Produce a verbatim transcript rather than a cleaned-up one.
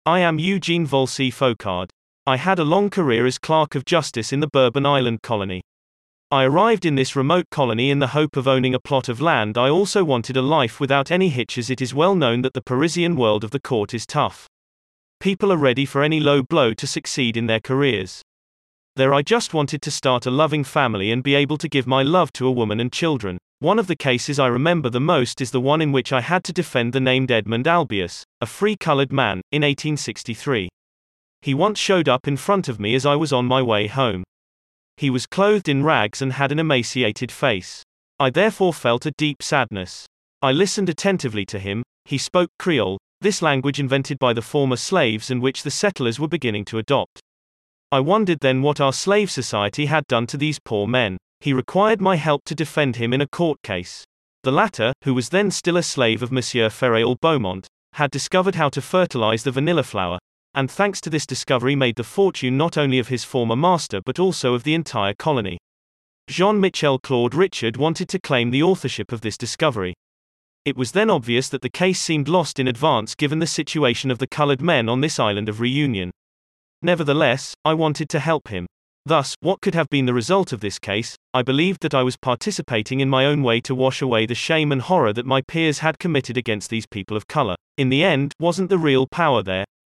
I am Eugene Volsi Faucard. I had a long career as clerk of justice in the Bourbon Island colony. I arrived in this remote colony in the hope of owning a plot of land. I also wanted a life without any hitches. It is well known that the Parisian world of the court is tough. People are ready for any low blow to succeed in their careers. There I just wanted to start a loving family and be able to give my love to a woman and children. One of the cases I remember the most is the one in which I had to defend the named Edmund Albius, a free colored man, in eighteen sixty-three. He once showed up in front of me as I was on my way home. He was clothed in rags and had an emaciated face. I therefore felt a deep sadness. I listened attentively to him. He spoke Creole, this language invented by the former slaves and which the settlers were beginning to adopt. I wondered then what our slave society had done to these poor men. He required my help to defend him in a court case. The latter, who was then still a slave of Monsieur Ferréol Beaumont, had discovered how to fertilize the vanilla flower, and thanks to this discovery made the fortune not only of his former master but also of the entire colony. Jean-Michel Claude Richard wanted to claim the authorship of this discovery. It was then obvious that the case seemed lost in advance given the situation of the colored men on this island of reunion. Nevertheless, I wanted to help him. Thus, what could have been the result of this case? I believed that I was participating in my own way to wash away the shame and horror that my peers had committed against these people of color. In the end, wasn't the real power there?